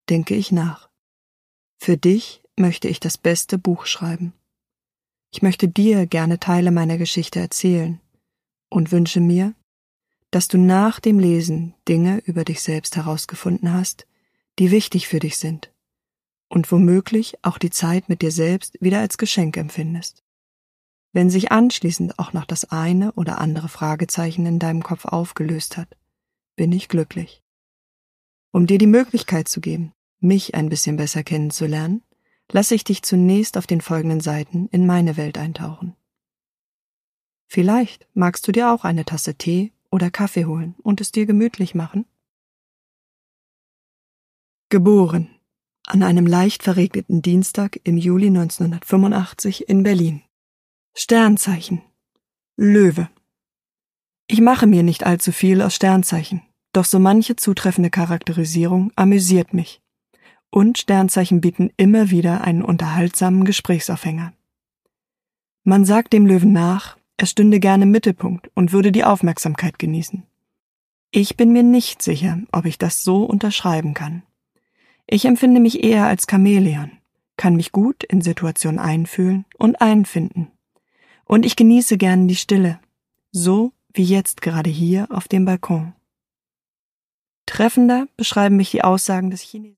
denke ich nach. Für dich möchte ich das beste Buch schreiben. Ich möchte dir gerne Teile meiner Geschichte erzählen und wünsche mir, dass du nach dem Lesen Dinge über dich selbst herausgefunden hast, die wichtig für dich sind und womöglich auch die Zeit mit dir selbst wieder als Geschenk empfindest. Wenn sich anschließend auch noch das eine oder andere Fragezeichen in deinem Kopf aufgelöst hat, bin ich glücklich. Um dir die Möglichkeit zu geben, mich ein bisschen besser kennenzulernen, lasse ich dich zunächst auf den folgenden Seiten in meine Welt eintauchen. Vielleicht magst du dir auch eine Tasse Tee oder Kaffee holen und es dir gemütlich machen. Geboren an einem leicht verregneten Dienstag im Juli 1985 in Berlin. Sternzeichen: Löwe. Ich mache mir nicht allzu viel aus Sternzeichen, doch so manche zutreffende Charakterisierung amüsiert mich. Und Sternzeichen bieten immer wieder einen unterhaltsamen Gesprächsaufhänger. Man sagt dem Löwen nach, er stünde gerne im Mittelpunkt und würde die Aufmerksamkeit genießen. Ich bin mir nicht sicher, ob ich das so unterschreiben kann. Ich empfinde mich eher als Chamäleon, kann mich gut in Situationen einfühlen und einfinden. Und ich genieße gern die Stille, so wie jetzt gerade hier auf dem Balkon. Treffender beschreiben mich die Aussagen des Chinesen.